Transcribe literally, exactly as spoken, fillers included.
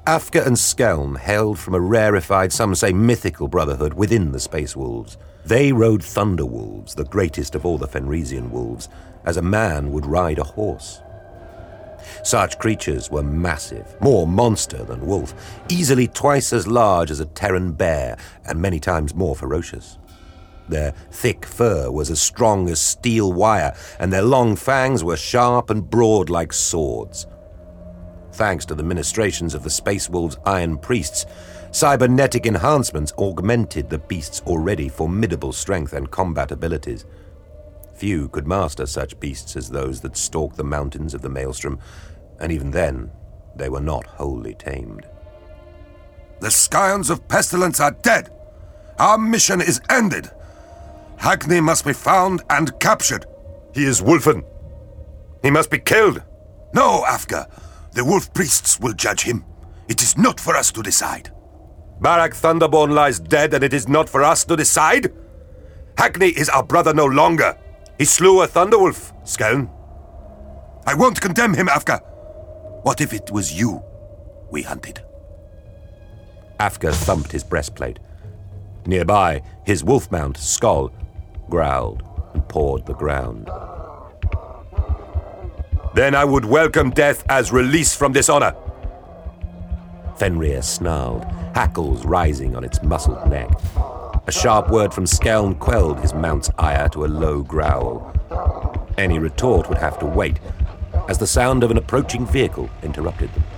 Afka and Skelm hailed from a rarefied, some say mythical brotherhood within the Space Wolves. They rode Thunder Wolves, the greatest of all the Fenrisian wolves, as a man would ride a horse. Such creatures were massive, more monster than wolf, easily twice as large as a Terran bear, and many times more ferocious. Their thick fur was as strong as steel wire, and their long fangs were sharp and broad like swords. Thanks to the ministrations of the Space Wolves' Iron Priests, cybernetic enhancements augmented the beasts' already formidable strength and combat abilities. Few could master such beasts as those that stalk the mountains of the Maelstrom, and even then, they were not wholly tamed. The Scions of Pestilence are dead. Our mission is ended. Hackney must be found and captured. He is Wolfen. He must be killed. No, Afka. The wolf priests will judge him. It is not for us to decide. Barak Thunderborn lies dead, and it is not for us to decide? Hackney is our brother no longer. He slew a Thunderwolf, Skelm. I won't condemn him, Afka. What if it was you we hunted? Afka thumped his breastplate. Nearby, his wolf mount, Skoll, growled and pawed the ground. Then I would welcome death as release from dishonor. Fenrir snarled, hackles rising on its muscled neck. A sharp word from Skelm quelled his mount's ire to a low growl. Any retort would have to wait, as the sound of an approaching vehicle interrupted them.